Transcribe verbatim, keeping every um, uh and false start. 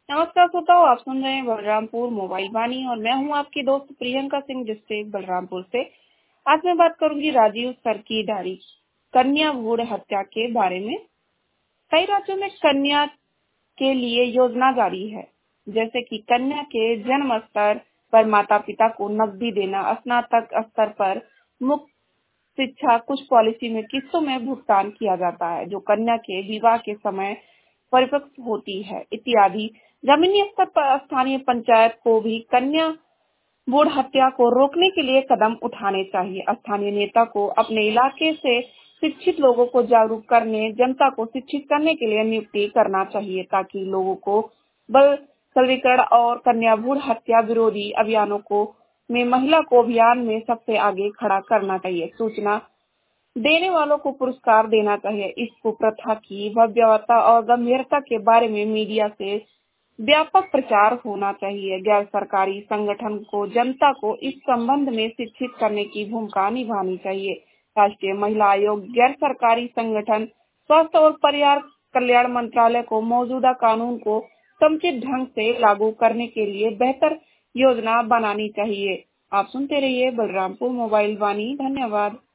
नमस्कार श्रोताओ, आप सुन रहे हैं बलरामपुर मोबाइल वाणी और मैं हूं आपकी दोस्त प्रियंका सिंह डिस्ट्रिक्ट बलरामपुर से। आज मैं बात करूंगी राजीव सरकीदारी कन्या भ्रूण हत्या के बारे में। कई राज्यों में कन्या के लिए योजना जारी है, जैसे कि कन्या के जन्म स्तर पर माता पिता को नकदी देना, स्नातक स्तर पर मुफ्त शिक्षा, कुछ पॉलिसी में किस्तों में भुगतान किया जाता है जो कन्या के विवाह के समय परिपक्व होती है इत्यादि। जमीनी स्तर पर स्थानीय पंचायत को भी कन्या भ्रूण हत्या को रोकने के लिए कदम उठाने चाहिए। स्थानीय नेता को अपने इलाके से शिक्षित लोगों को जागरूक करने, जनता को शिक्षित करने के लिए नियुक्ति करना चाहिए ताकि लोगों को बल सरलीकरण और कन्या भ्रूण हत्या विरोधी अभियानों को में महिला को अभियान में सबसे आगे खड़ा करना चाहिए। सूचना देने वालों को पुरस्कार देना चाहिए। इस कुप्रथा की भयावहता और गंभीरता के बारे में मीडिया से व्यापक प्रचार होना चाहिए। गैर सरकारी संगठन को जनता को इस संबंध में शिक्षित करने की भूमिका निभानी चाहिए। राष्ट्रीय महिला आयोग, गैर सरकारी संगठन, स्वास्थ्य और परिवार कल्याण मंत्रालय को मौजूदा कानून को समुचित ढंग से लागू करने के लिए बेहतर योजना बनानी चाहिए। आप सुनते रहिए बलरामपुर मोबाइल वाणी। धन्यवाद।